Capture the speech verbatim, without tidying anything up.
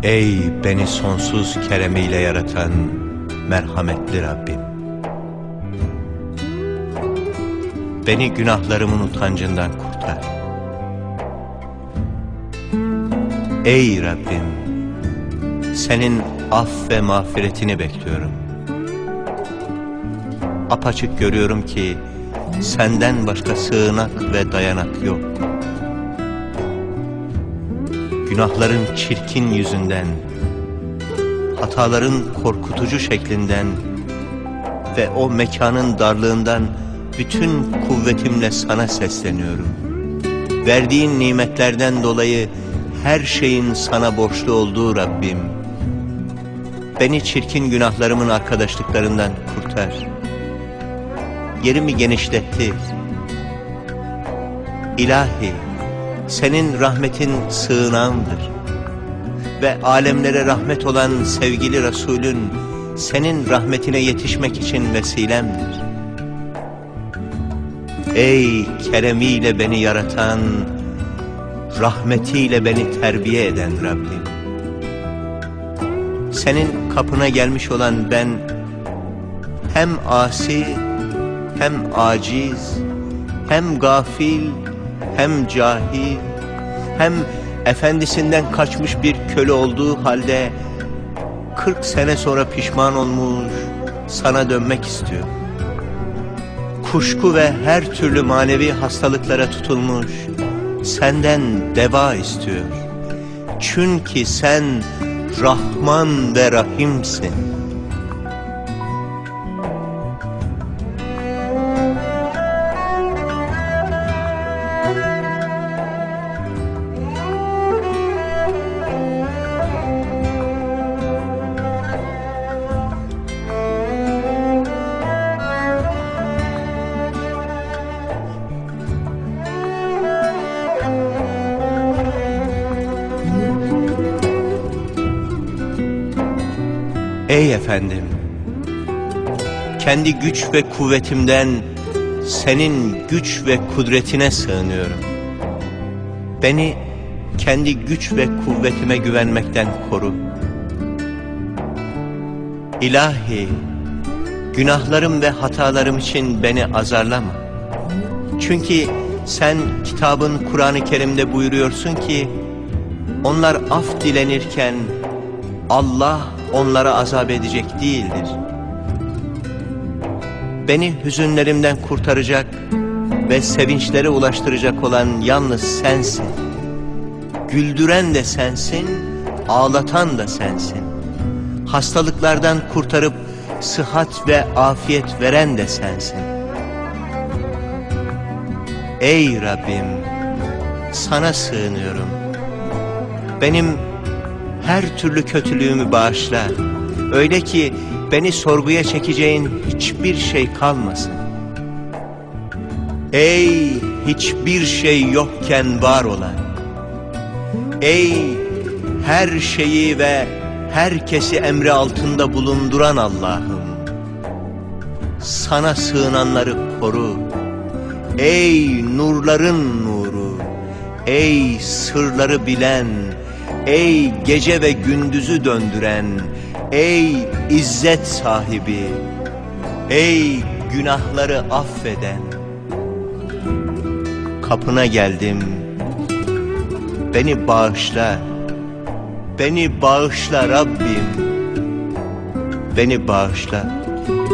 Ey beni sonsuz keremiyle yaratan merhametli Rabbim! Beni günahlarımın utancından kurtar. Ey Rabbim! Senin af ve mağfiretini bekliyorum. Apaçık görüyorum ki senden başka sığınak ve dayanak yok. Günahların çirkin yüzünden, hataların korkutucu şeklinden ve o mekanın darlığından bütün kuvvetimle sana sesleniyorum. Verdiğin nimetlerden dolayı her şeyin sana borçlu olduğu Rabbim, beni çirkin günahlarımın arkadaşlıklarından kurtar. Yerimi genişlettir. İlahi, senin rahmetin sığınağımdır ve alemlere rahmet olan sevgili Resulün senin rahmetine yetişmek için vesilemdir. Ey keremiyle beni yaratan, rahmetiyle beni terbiye eden Rabbim! Senin kapına gelmiş olan ben hem asi, hem aciz, hem gafil, hem cahil, hem efendisinden kaçmış bir köle olduğu halde kırk sene sonra pişman olmuş, sana dönmek istiyor. Kuşku ve her türlü manevi hastalıklara tutulmuş, senden deva istiyor. Çünkü sen Rahman ve Rahimsin. Ey efendim! Kendi güç ve kuvvetimden senin güç ve kudretine sığınıyorum. Beni kendi güç ve kuvvetime güvenmekten koru. İlahi, günahlarım ve hatalarım için beni azarlama. Çünkü sen kitabın Kur'an-ı Kerim'de buyuruyorsun ki, onlar af dilenirken Allah onlara azap edecek değildir. Beni hüzünlerimden kurtaracak ve sevinçlere ulaştıracak olan yalnız sensin. Güldüren de sensin, ağlatan da sensin. Hastalıklardan kurtarıp sıhhat ve afiyet veren de sensin. Ey Rabbim! Sana sığınıyorum. Benim her türlü kötülüğümü bağışla. Öyle ki beni sorguya çekeceğin hiçbir şey kalmasın. Ey hiçbir şey yokken var olan, ey her şeyi ve herkesi emri altında bulunduran Allah'ım, sana sığınanları koru. Ey nurların nuru, ey sırları bilen, ey gece ve gündüzü döndüren, ey izzet sahibi, ey günahları affeden. Kapına geldim, beni bağışla, beni bağışla Rabbim, beni bağışla.